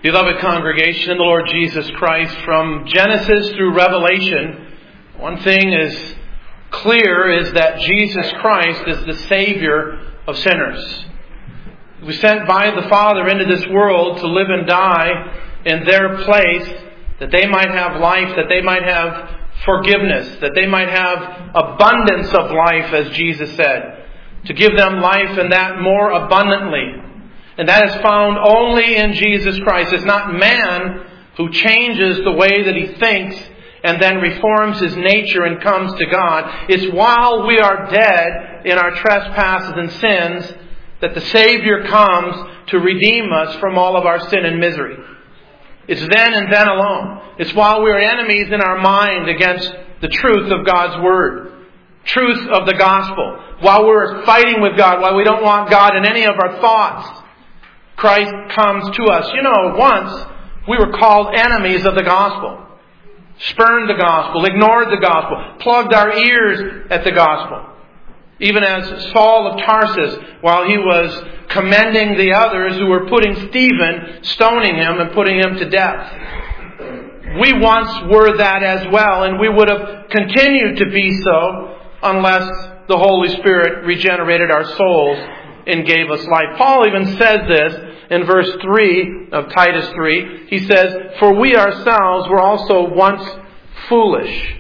Beloved congregation in the Lord Jesus Christ, from Genesis through Revelation, one thing is clear is that Jesus Christ is the Savior of sinners. He was sent by the Father into this world to live and die in their place, that they might have life, that they might have forgiveness, that they might have abundance of life, as Jesus said, to give them life and that more abundantly. And that is found only in Jesus Christ. It's not man who changes the way that he thinks and then reforms his nature and comes to God. It's while we are dead in our trespasses and sins that the Savior comes to redeem us from all of our sin and misery. It's then and then alone. It's while we are enemies in our mind against the truth of God's Word, truth of the gospel, while we're fighting with God, while we don't want God in any of our thoughts, Christ comes to us. You know, once we were called enemies of the gospel, spurned the gospel, ignored the gospel, plugged our ears at the gospel. Even as Saul of Tarsus, while he was commending the others who were putting Stephen, stoning him and putting him to death. We once were that as well, and we would have continued to be so unless the Holy Spirit regenerated our souls and gave us life. Paul even says this in verse 3 of Titus 3. He says, "For we ourselves were also once foolish."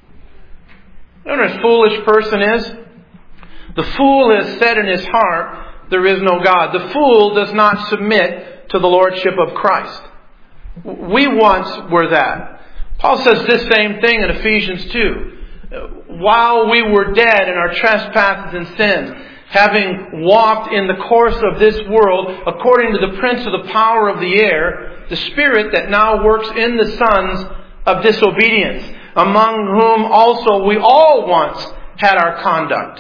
You know what a foolish person is? The fool has said in his heart, "There is no God." The fool does not submit to the lordship of Christ. We once were that. Paul says this same thing in Ephesians 2. While we were dead in our trespasses and sins, having walked in the course of this world, according to the prince of the power of the air, the spirit that now works in the sons of disobedience, among whom also we all once had our conduct.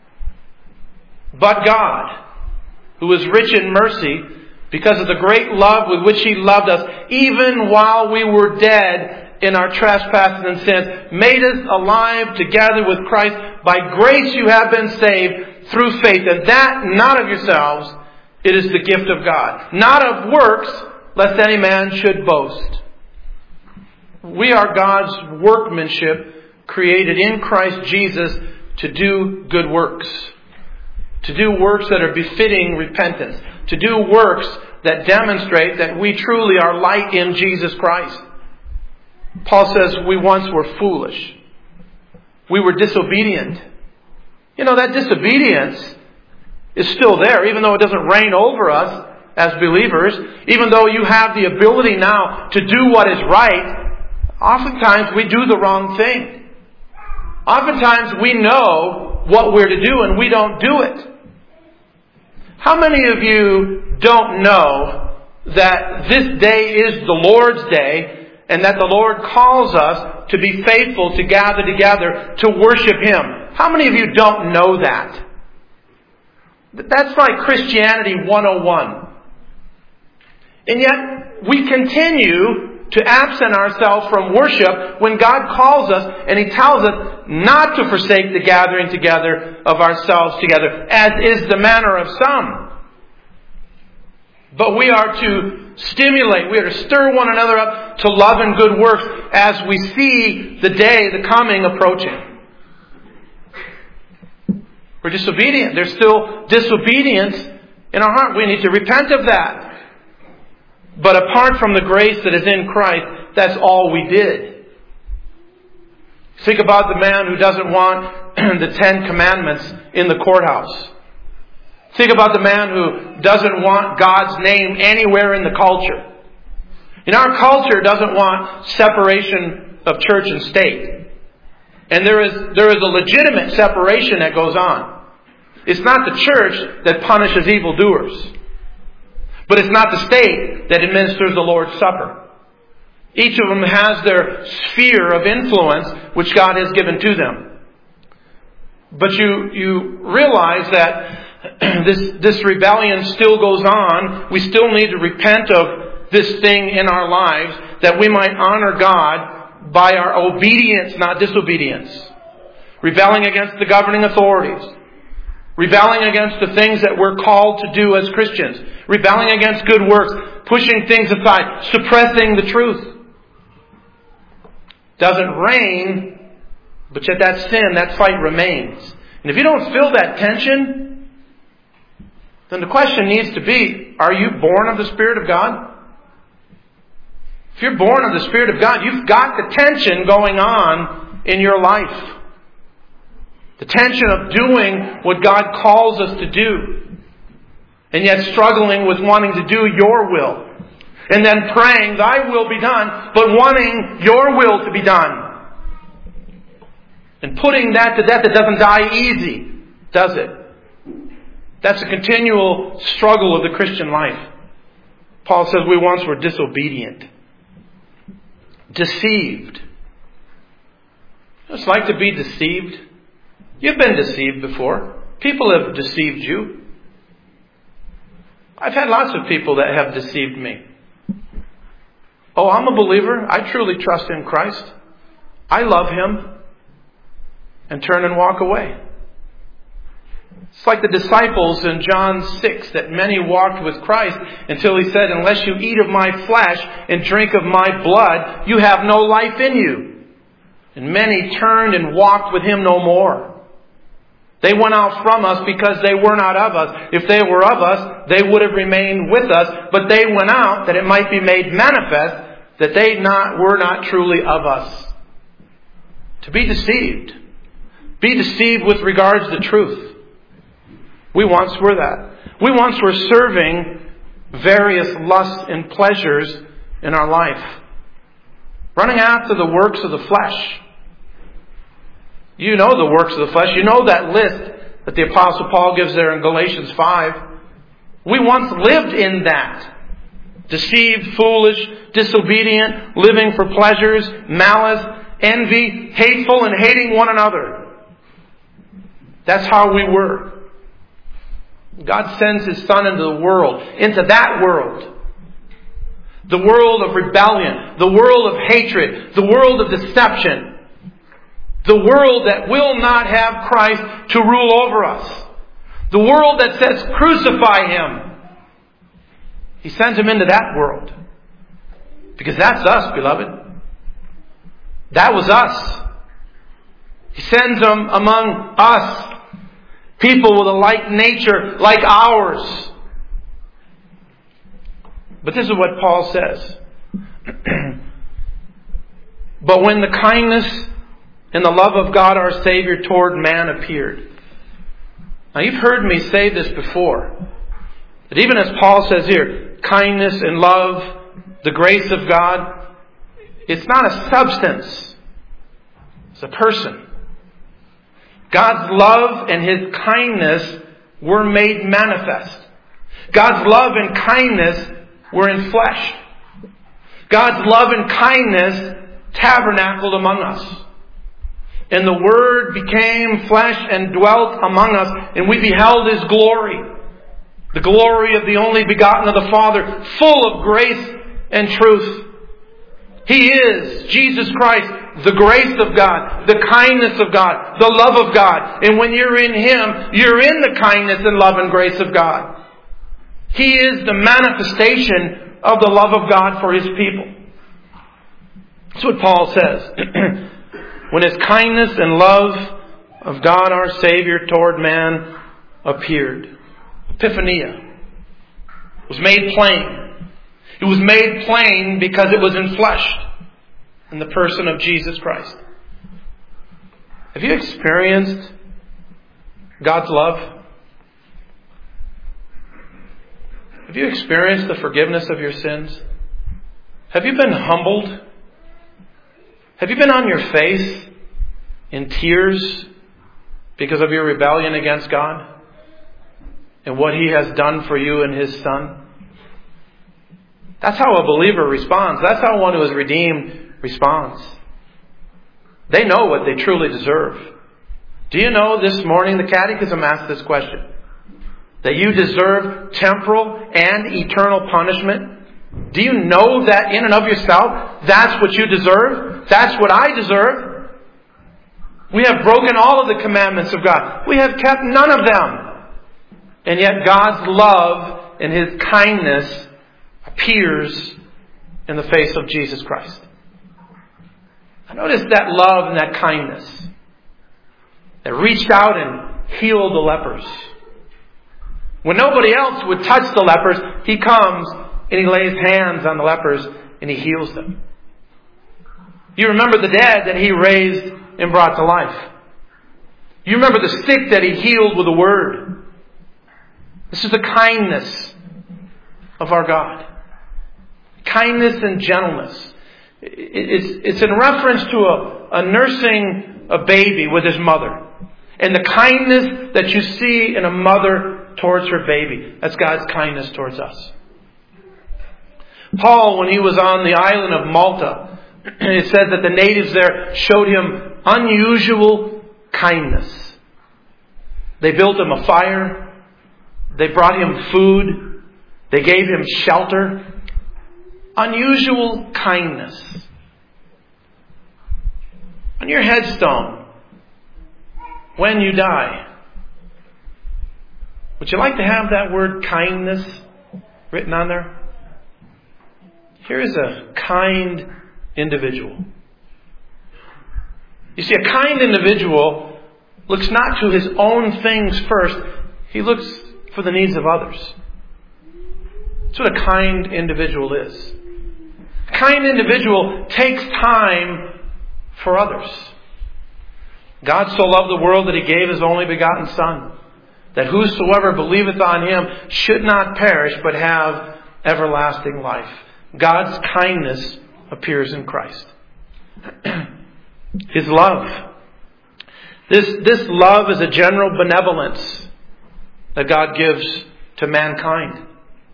But God, who is rich in mercy, because of the great love with which He loved us, even while we were dead in our trespasses and sins, made us alive together with Christ. By grace you have been saved through faith, and that not of yourselves, it is the gift of God. Not of works, lest any man should boast. We are God's workmanship, created in Christ Jesus to do good works. To do works that are befitting repentance. To do works that demonstrate that we truly are light in Jesus Christ. Paul says we once were foolish. We were disobedient. You know, that disobedience is still there, even though it doesn't reign over us as believers. Even though you have the ability now to do what is right, oftentimes we do the wrong thing. Oftentimes we know what we're to do and we don't do it. How many of you don't know that this day is the Lord's day and that the Lord calls us to be faithful, to gather together, to worship Him? How many of you don't know that? That's like Christianity 101. And yet we continue to absent ourselves from worship when God calls us and He tells us not to forsake the gathering together of ourselves together, as is the manner of some. But we are to stimulate, we are to stir one another up to love and good works as we see the day, the coming, approaching. We're disobedient. There's still disobedience in our heart. We need to repent of that. But apart from the grace that is in Christ, that's all we did. Think about the man who doesn't want the 10 Commandments in the courthouse. Think about the man who doesn't want God's name anywhere in the culture. And our culture doesn't want separation of church and state. And there is a legitimate separation that goes on. It's not the church that punishes evildoers. But it's not the state that administers the Lord's Supper. Each of them has their sphere of influence which God has given to them. But you realize that this rebellion still goes on. We still need to repent of this thing in our lives that we might honor God by our obedience, not disobedience. Rebelling against the governing authorities. Rebelling against the things that we're called to do as Christians. Rebelling against good works. pushing things aside, suppressing the truth. Doesn't reign, but yet that sin, that fight remains. And if you don't feel that tension, then the question needs to be, are you born of the Spirit of God? If you're born of the Spirit of God, you've got the tension going on in your life. The tension of doing what God calls us to do, and yet struggling with wanting to do your will. And then praying, thy will be done, but wanting your will to be done. And putting that to death, it doesn't die easy, does it? That's a continual struggle of the Christian life. Paul says we once were disobedient, deceived. It's like to be deceived. You've been deceived before. People have deceived you. I've had lots of people that have deceived me. Oh, I'm a believer. I truly trust in Christ. I love Him. And turn and walk away. It's like the disciples in John 6, that many walked with Christ until He said, unless you eat of my flesh and drink of my blood, you have no life in you. And many turned and walked with Him no more. They went out from us because they were not of us. If they were of us, they would have remained with us. But they went out that it might be made manifest that they were not truly of us. To be deceived. Be deceived with regards to truth. We once were that. We once were serving various lusts and pleasures in our life. Running after the works of the flesh. You know the works of the flesh. You know that list that the Apostle Paul gives there in Galatians 5. We once lived in that. Deceived, foolish, disobedient, living for pleasures, malice, envy, hateful, and hating one another. That's how we were. God sends His Son into the world, into that world. The world of rebellion, the world of hatred, the world of deception. The world that will not have Christ to rule over us. The world that says, crucify Him. He sends Him into that world. Because that's us, beloved. That was us. He sends them among us. People with a like nature, like ours. But this is what Paul says. But when the kindness and the love of God our Savior toward man appeared. Now you've heard me say this before. That even as Paul says here, kindness and love, the grace of God, it's not a substance. It's a person. God's love and His kindness were made manifest. God's love and kindness were in flesh. God's love and kindness tabernacled among us. And the Word became flesh and dwelt among us, and we beheld His glory. The glory of the only begotten of the Father, full of grace and truth. He is, Jesus Christ, the grace of God, the kindness of God, the love of God. And when you're in Him, you're in the kindness and love and grace of God. He is the manifestation of the love of God for His people. That's what Paul says. When His kindness and love of God our Savior toward man appeared. Epiphania was made plain. It was made plain because it was enfleshed in the person of Jesus Christ. Have you experienced God's love? Have you experienced the forgiveness of your sins? Have you been humbled? Have you been on your face in tears because of your rebellion against God and what He has done for you in His Son? That's how a believer responds. That's how one who is redeemed responds. They know what they truly deserve. Do you know this morning the Catechism asked this question? That you deserve temporal and eternal punishment? Do you know that in and of yourself, that's what you deserve? That's what I deserve. We have broken all of the commandments of God. We have kept none of them. And yet God's love and His kindness appears in the face of Jesus Christ. I notice that love and that kindness that reached out and healed the lepers. When nobody else would touch the lepers, He comes and He lays hands on the lepers and He heals them. You remember the dead that He raised and brought to life. You remember the sick that He healed with a word. This is the kindness of our God. Kindness and gentleness. It's in reference to a nursing a baby with his mother. And the kindness that you see in a mother towards her baby. That's God's kindness towards us. Paul, when he was on the island of Malta, it says that the natives there showed him unusual kindness. They built him a fire. They brought him food. They gave him shelter. Unusual kindness. On your headstone, when you die, would you like to have that word kindness written on there? Here's a kind individual. You see, a kind individual looks not to his own things first. He looks for the needs of others. That's what a kind individual is. A kind individual takes time for others. God so loved the world that He gave His only begotten Son, that whosoever believeth on Him should not perish but have everlasting life. God's kindness appears in Christ. His love. This love is a general benevolence that God gives to mankind.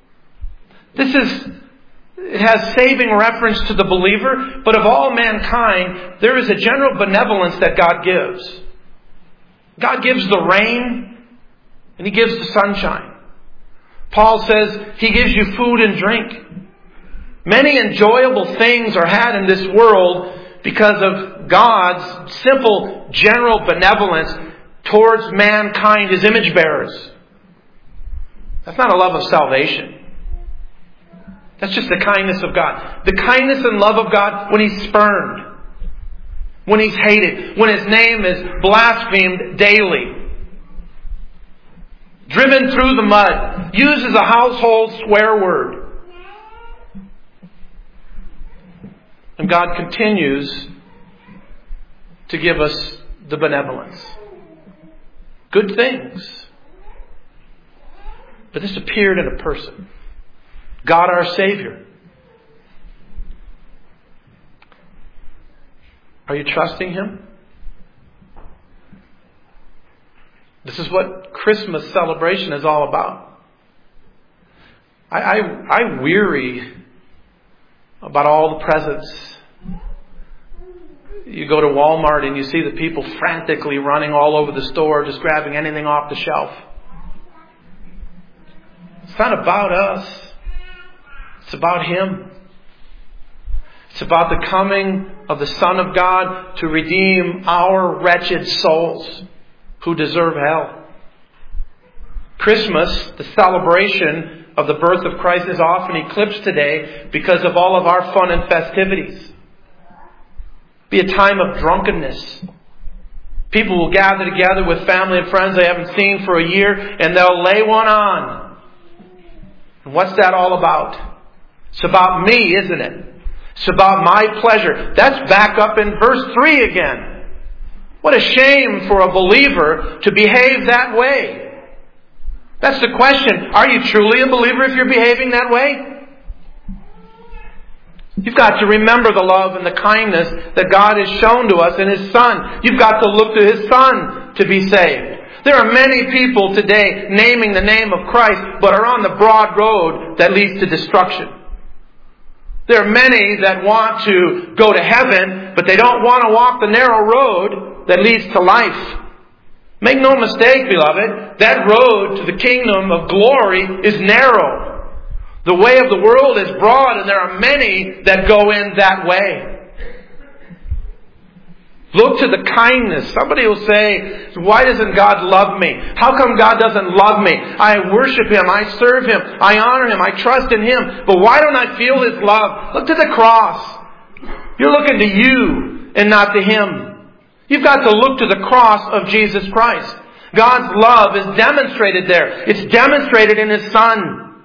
It has saving reference to the believer, but of all mankind, there is a general benevolence that God gives. God gives the rain, and He gives the sunshine. Paul says He gives you food and drink. Many enjoyable things are had in this world because of God's simple, general benevolence towards mankind, His image bearers. That's not a love of salvation. That's just the kindness of God. The kindness and love of God when He's spurned, when He's hated, when His name is blasphemed daily, driven through the mud, used as a household swear word. And God continues to give us the benevolence. Good things. But this appeared in a person. God our Savior. Are you trusting Him? This is what Christmas celebration is all about. I weary about all the presents. You go to Walmart and you see the people frantically running all over the store, just grabbing anything off the shelf. It's not about us. It's about Him. It's about the coming of the Son of God to redeem our wretched souls who deserve hell. Christmas, the celebration of the birth of Christ, is often eclipsed today because of all of our fun and festivities. Be a time of drunkenness. People will gather together with family and friends they haven't seen for a year, and they'll lay one on. And what's that all about? It's about me, isn't it? It's about my pleasure. That's back up in verse 3 again. What a shame for a believer to behave that way. That's the question. Are you truly a believer if you're behaving that way? You've got to remember the love and the kindness that God has shown to us in His Son. You've got to look to His Son to be saved. There are many people today naming the name of Christ, but are on the broad road that leads to destruction. There are many that want to go to heaven, but they don't want to walk the narrow road that leads to life. Make no mistake, beloved, that road to the kingdom of glory is narrow. The way of the world is broad, and there are many that go in that way. Look to the kindness. Somebody will say, why doesn't God love me? How come God doesn't love me? I worship Him. I serve Him. I honor Him. I trust in Him. But why don't I feel His love? Look to the cross. You're looking to you and not to Him. You've got to look to the cross of Jesus Christ. God's love is demonstrated there. It's demonstrated in His Son.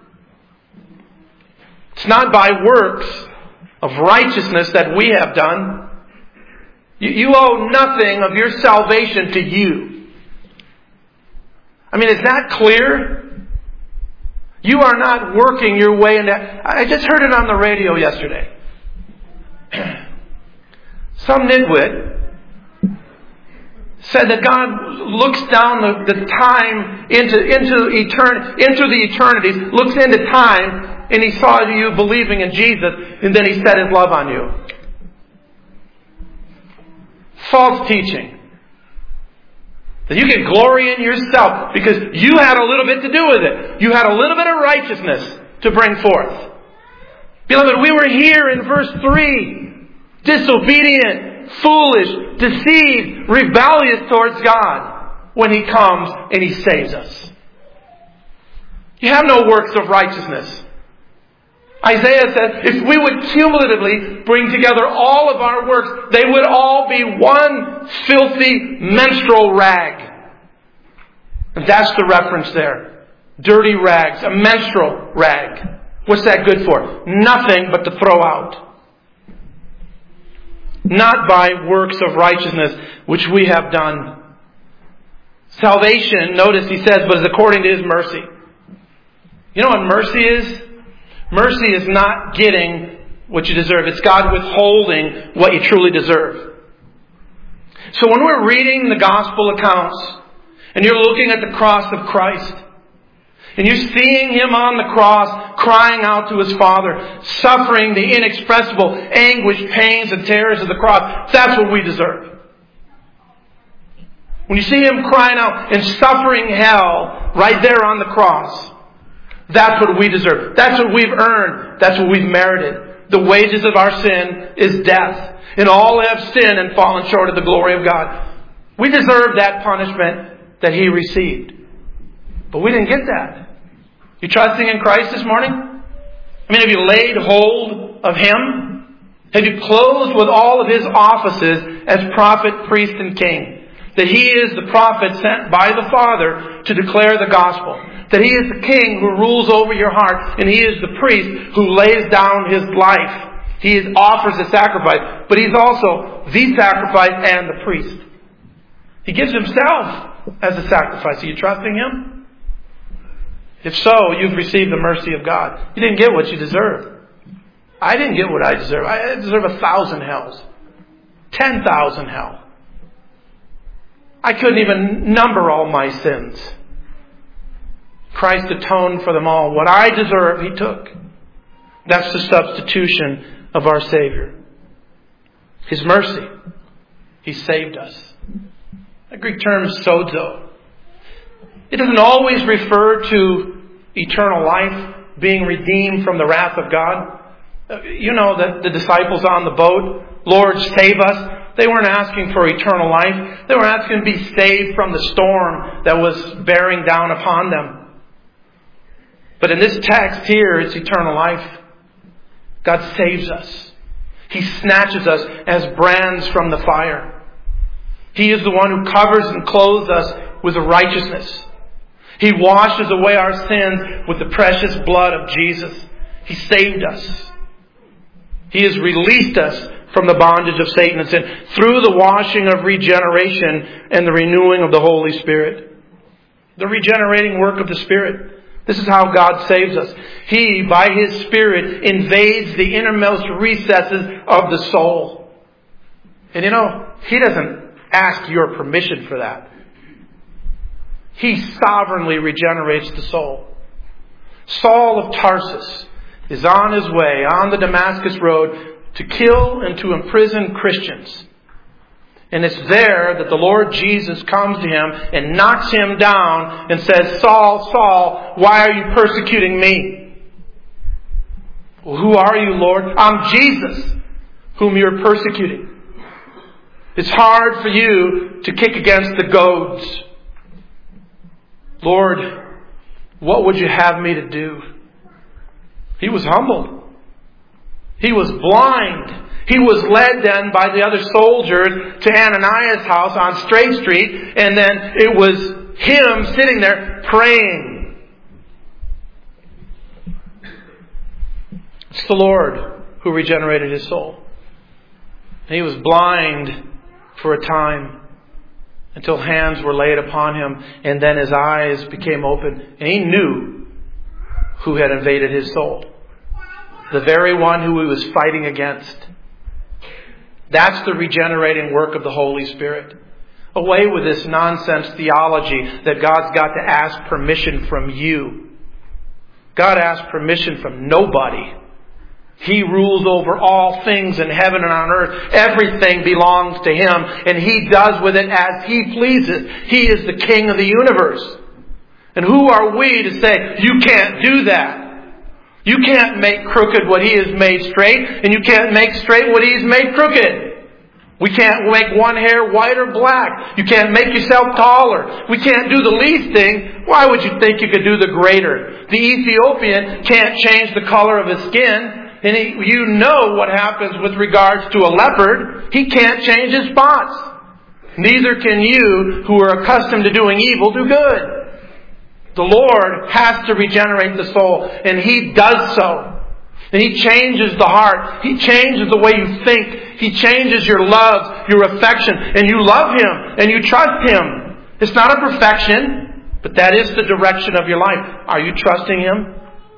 It's not by works of righteousness that we have done. You owe nothing of your salvation to you. I mean, is that clear? You are not working your way into... I just heard it on the radio yesterday. Some nitwit said that God looks down the time into the eternities, looks into time, and He saw you believing in Jesus, and then He set His love on you. False teaching. That you can glory in yourself because you had a little bit to do with it. You had a little bit of righteousness to bring forth. Beloved, we were here in verse 3. Disobedient, foolish, deceived, rebellious towards God when He comes and He saves us. You have no works of righteousness. Isaiah said, if we would cumulatively bring together all of our works, they would all be one filthy menstrual rag. And that's the reference there. Dirty rags, a menstrual rag. What's that good for? Nothing but to throw out. Not by works of righteousness which we have done. Salvation, notice he says, but is according to His mercy. You know what mercy is? Mercy is not getting what you deserve. It's God withholding what you truly deserve. So when we're reading the gospel accounts and you're looking at the cross of Christ and you're seeing Him on the cross crying out to His Father, suffering the inexpressible anguish, pains, and terrors of the cross, that's what we deserve. When you see Him crying out and suffering hell right there on the cross, that's what we deserve. That's what we've earned. That's what we've merited. The wages of our sin is death. And all have sinned and fallen short of the glory of God. We deserve that punishment that He received. But we didn't get that. You trusting in Christ this morning? I mean, have you laid hold of Him? Have you closed with all of His offices as prophet, priest, and king? That He is the prophet sent by the Father to declare the gospel. That He is the king who rules over your heart. And He is the priest who lays down his life. He offers a sacrifice. But He's also the sacrifice and the priest. He gives Himself as a sacrifice. Are you trusting Him? If so, you've received the mercy of God. You didn't get what you deserve. I didn't get what I deserve. I deserve 1,000 hells. 10,000 hell. I couldn't even number all my sins. Christ atoned for them all. What I deserve, He took. That's the substitution of our Savior. His mercy. He saved us. The Greek term sozo. It doesn't always refer to eternal life, being redeemed from the wrath of God. You know that the disciples on the boat, Lord, save us. They weren't asking for eternal life. They were asking to be saved from the storm that was bearing down upon them. But in this text here, it's eternal life. God saves us. He snatches us as brands from the fire. He is the one who covers and clothes us with righteousness. He washes away our sins with the precious blood of Jesus. He saved us. He has released us from the bondage of Satan and sin through the washing of regeneration and the renewing of the Holy Spirit. The regenerating work of the Spirit. This is how God saves us. He, by His Spirit, invades the innermost recesses of the soul. And you know, He doesn't ask your permission for that. He sovereignly regenerates the soul. Saul of Tarsus is on his way on the Damascus road to kill and to imprison Christians. And it's there that the Lord Jesus comes to him and knocks him down and says, Saul, Saul, why are you persecuting me? Well, who are you, Lord? I'm Jesus, whom you're persecuting. It's hard for you to kick against the goads. Lord, what would you have me to do? He was humbled. He was blind. He was led then by the other soldiers to Ananias' house on Straight Street, and then it was him sitting there praying. It's the Lord who regenerated his soul. He was blind for a time until hands were laid upon him, and then his eyes became open, and he knew who had invaded his soul. The very one who he was fighting against. That's the regenerating work of the Holy Spirit. Away with this nonsense theology that God's got to ask permission from you. God asks permission from nobody. He rules over all things in heaven and on earth. Everything belongs to Him, and He does with it as He pleases. He is the King of the universe. And who are we to say, you can't do that? You can't make crooked what He has made straight, and you can't make straight what He's made crooked. We can't make one hair white or black. You can't make yourself taller. We can't do the least thing. Why would you think you could do the greater? The Ethiopian can't change the color of his skin. And you know what happens with regards to a leopard. He can't change his spots. Neither can you, who are accustomed to doing evil, do good. The Lord has to regenerate the soul, and He does so. And He changes the heart. He changes the way you think. He changes your love, your affection, and you love Him, and you trust Him. It's not a perfection, but that is the direction of your life. Are you trusting Him?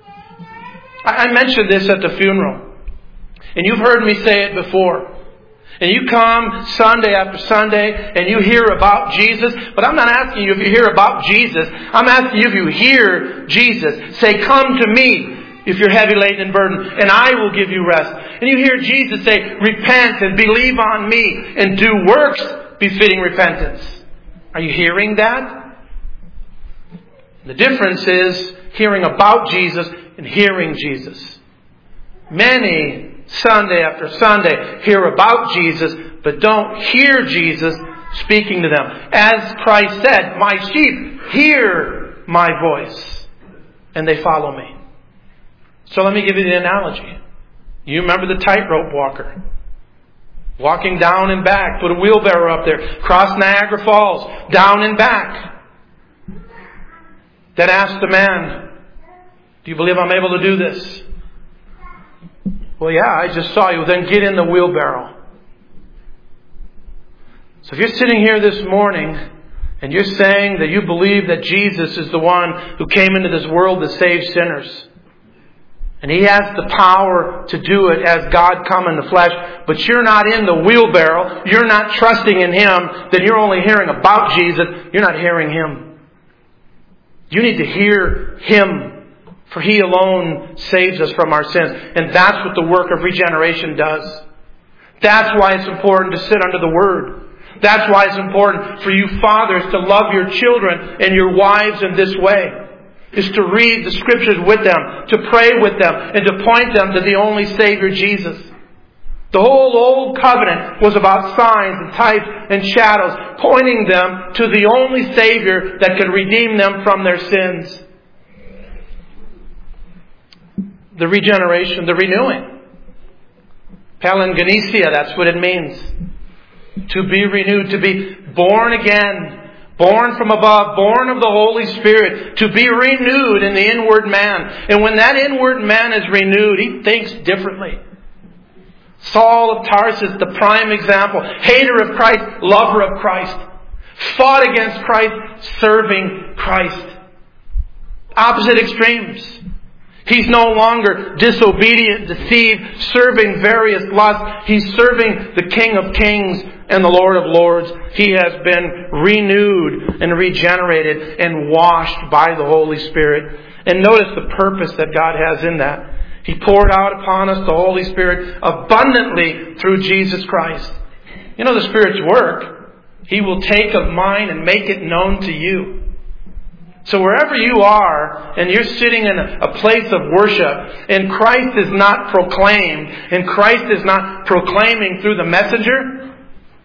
I mentioned this at the funeral, and you've heard me say it before. And you come Sunday after Sunday and you hear about Jesus, but I'm not asking you if you hear about Jesus. I'm asking you if you hear Jesus say, come to me if you're heavy laden and burdened, and I will give you rest. And you hear Jesus say, repent and believe on me and do works befitting repentance. Are you hearing that? The difference is hearing about Jesus and hearing Jesus. Many Sunday after Sunday hear about Jesus, but don't hear Jesus speaking to them. As Christ said, my sheep hear my voice, and they follow me. So let me give you the analogy. You remember the tightrope walker. Walking down and back, put a wheelbarrow up there, cross Niagara Falls, down and back. Then ask the man, do you believe I'm able to do this? Well, yeah, I just saw you. Then get in the wheelbarrow. So if you're sitting here this morning and you're saying that you believe that Jesus is the one who came into this world to save sinners, and He has the power to do it as God come in the flesh, but you're not in the wheelbarrow, you're not trusting in Him, then you're only hearing about Jesus, you're not hearing Him. You need to hear Him. For He alone saves us from our sins. And that's what the work of regeneration does. That's why it's important to sit under the Word. That's why it's important for you fathers to love your children and your wives in this way. Is to read the Scriptures with them, to pray with them, and to point them to the only Savior, Jesus. The whole Old Covenant was about signs and types and shadows, pointing them to the only Savior that could redeem them from their sins. The regeneration, the renewing. Palingenesia, that's what it means. To be renewed, to be born again, born from above, born of the Holy Spirit, to be renewed in the inward man. And when that inward man is renewed, he thinks differently. Saul of Tarsus, the prime example, hater of Christ, lover of Christ, fought against Christ, serving Christ. Opposite extremes. He's no longer disobedient, deceived, serving various lusts. He's serving the King of Kings and the Lord of Lords. He has been renewed and regenerated and washed by the Holy Spirit. And notice the purpose that God has in that. He poured out upon us the Holy Spirit abundantly through Jesus Christ. You know the Spirit's work. He will take of mine and make it known to you. So wherever you are, and you're sitting in a place of worship, and Christ is not proclaimed, and Christ is not proclaiming through the messenger,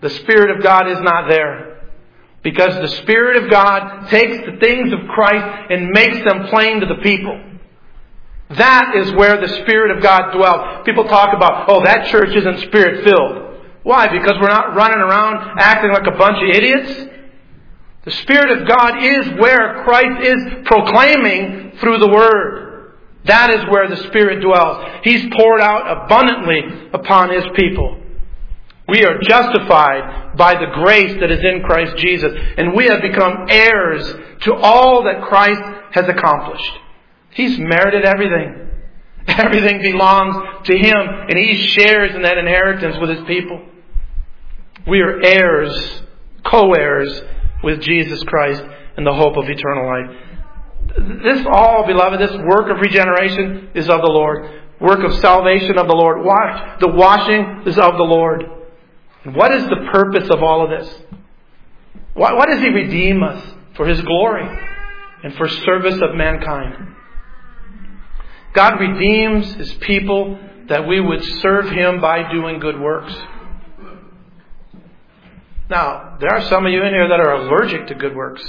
the Spirit of God is not there. Because the Spirit of God takes the things of Christ and makes them plain to the people. That is where the Spirit of God dwells. People talk about, that church isn't Spirit-filled. Why? Because we're not running around acting like a bunch of idiots? The Spirit of God is where Christ is proclaiming through the Word. That is where the Spirit dwells. He's poured out abundantly upon His people. We are justified by the grace that is in Christ Jesus. And we have become heirs to all that Christ has accomplished. He's merited everything. Everything belongs to Him. And He shares in that inheritance with His people. We are heirs, co-heirs with Jesus Christ in the hope of eternal life. This all, beloved, this work of regeneration is of the Lord. Work of salvation of the Lord. The washing is of the Lord. And what is the purpose of all of this? Why does He redeem us? For His glory and for service of mankind. God redeems His people that we would serve Him by doing good works. Now, there are some of you in here that are allergic to good works.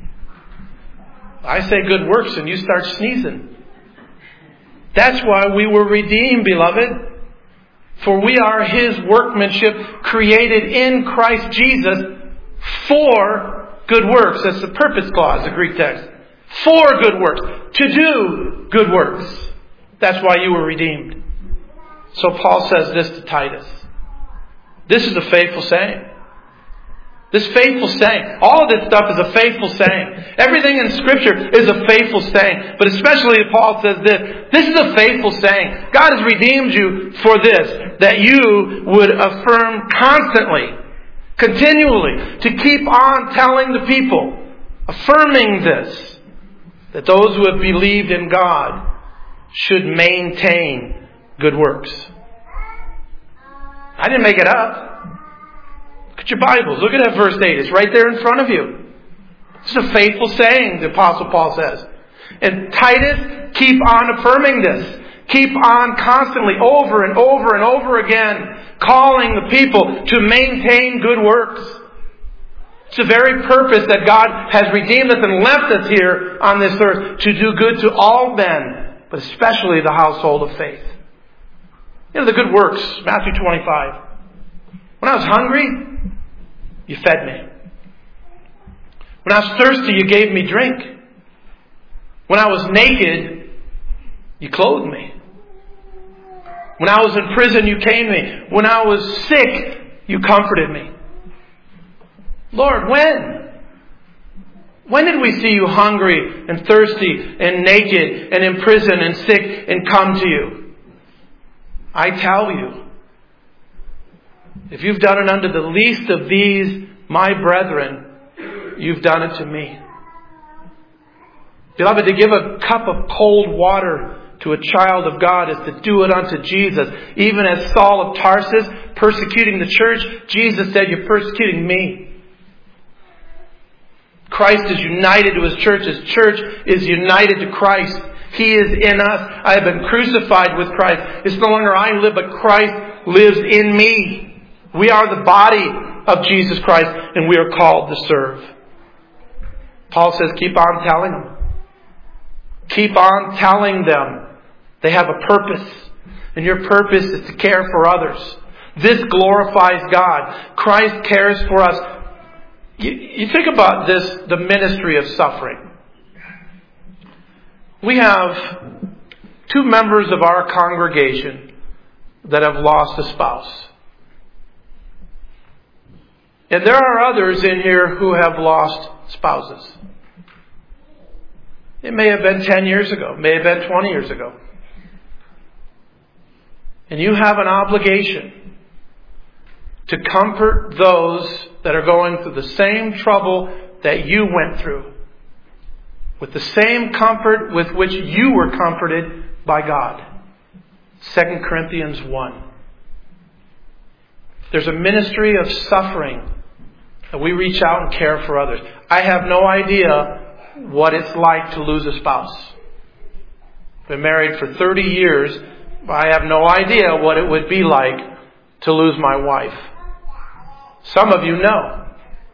I say good works and you start sneezing. That's why we were redeemed, beloved. For we are His workmanship, created in Christ Jesus for good works. That's the purpose clause, the Greek text. For good works. To do good works. That's why you were redeemed. So Paul says this to Titus. This is a faithful saying. This faithful saying. All of this stuff is a faithful saying. Everything in Scripture is a faithful saying. But especially Paul says this. This is a faithful saying. God has redeemed you for this. That you would affirm constantly, continually, to keep on telling the people, affirming this, that those who have believed in God should maintain good works. I didn't make it up. Look at your Bibles. Look at that verse 8. It's right there in front of you. This is a faithful saying, the Apostle Paul says. And Titus, keep on affirming this. Keep on constantly, over and over and over again, calling the people to maintain good works. It's the very purpose that God has redeemed us and left us here on this earth, to do good to all men, but especially the household of faith. You know, the good works, Matthew 25. When I was hungry, you fed me. When I was thirsty, you gave me drink. When I was naked, you clothed me. When I was in prison, you came to me. When I was sick, you comforted me. Lord, when? When did we see you hungry and thirsty and naked and in prison and sick and come to you? I tell you, if you've done it unto the least of these, my brethren, you've done it to me. Beloved, to give a cup of cold water to a child of God is to do it unto Jesus. Even as Saul of Tarsus persecuting the church, Jesus said, you're persecuting me. Christ is united to His church. His church is united to Christ. He is in us. I have been crucified with Christ. It's no longer I live, but Christ lives in me. We are the body of Jesus Christ, and we are called to serve. Paul says, keep on telling them. Keep on telling them. They have a purpose. And your purpose is to care for others. This glorifies God. Christ cares for us. You think about this, the ministry of suffering. We have 2 members of our congregation that have lost a spouse. And there are others in here who have lost spouses. It may have been 10 years ago. It may have been 20 years ago. And you have an obligation to comfort those that are going through the same trouble that you went through, with the same comfort with which you were comforted by God. 2 Corinthians 1. There's a ministry of suffering, and we reach out and care for others. I have no idea what it's like to lose a spouse. Been married for 30 years. I have no idea what it would be like to lose my wife. Some of you know.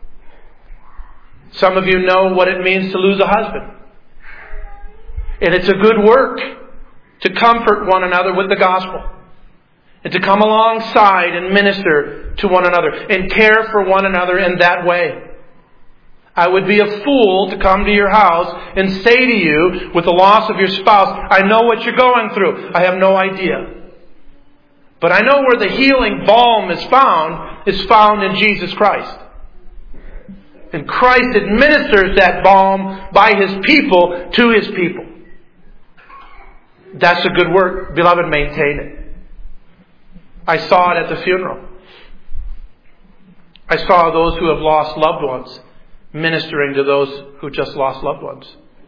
Some of you know what it means to lose a husband. And it's a good work to comfort one another with the gospel. And to come alongside and minister to one another. And care for one another in that way. I would be a fool to come to your house and say to you, with the loss of your spouse, I know what you're going through. I have no idea. But I know where the healing balm is found in Jesus Christ. And Christ administers that balm by His people to His people. That's a good work. Beloved, maintain it. I saw it at the funeral. I saw those who have lost loved ones ministering to those who just lost loved ones.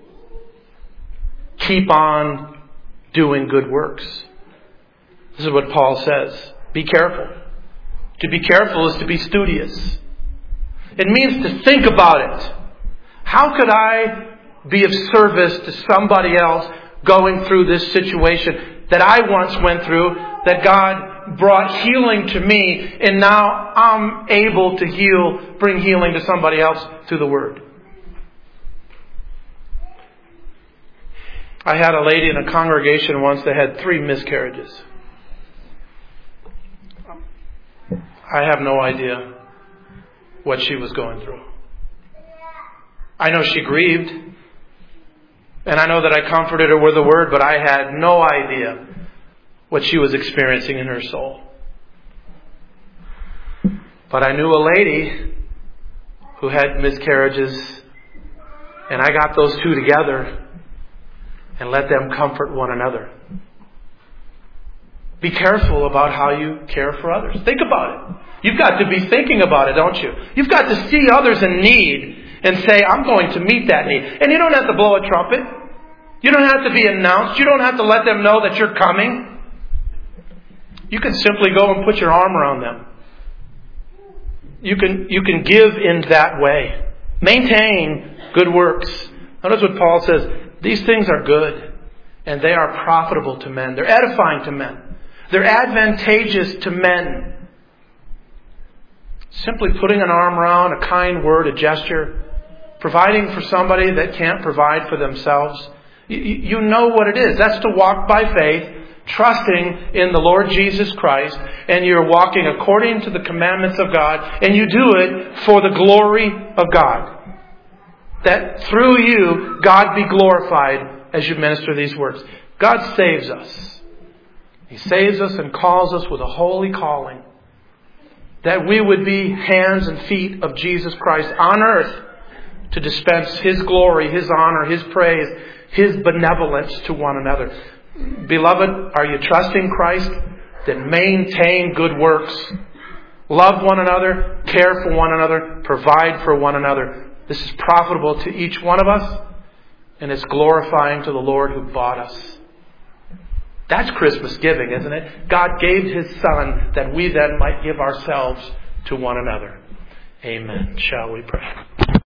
Keep on doing good works. This is what Paul says. Be careful. To be careful is to be studious. It means to think about it. How could I be of service to somebody else going through this situation that I once went through, that God brought healing to me, and now I'm able to bring healing to somebody else through the Word. I had a lady in a congregation once that had 3 miscarriages. I have no idea what she was going through. I know she grieved, and I know that I comforted her with the Word, but I had no idea what she was experiencing in her soul. But I knew a lady who had miscarriages, and I got those 2 together and let them comfort one another. Be careful about how you care for others. Think about it. You've got to be thinking about it, don't you? You've got to see others in need and say, I'm going to meet that need. And you don't have to blow a trumpet. You don't have to be announced. You don't have to let them know that you're coming. You can simply go and put your arm around them. You can give in that way. Maintain good works. Notice what Paul says. These things are good, and they are profitable to men. They're edifying to men. They're advantageous to men. Simply putting an arm around, a kind word, a gesture, providing for somebody that can't provide for themselves. You know what it is. That's to walk by faith, trusting in the Lord Jesus Christ, and you're walking according to the commandments of God, and you do it for the glory of God. That through you, God be glorified as you minister these works. God saves us. He saves us and calls us with a holy calling. That we would be hands and feet of Jesus Christ on earth to dispense His glory, His honor, His praise, His benevolence to one another. Beloved, are you trusting Christ? Then maintain good works. Love one another, care for one another, provide for one another. This is profitable to each one of us, and it's glorifying to the Lord who bought us. That's Christmas giving, isn't it? God gave His Son that we then might give ourselves to one another. Amen. Shall we pray?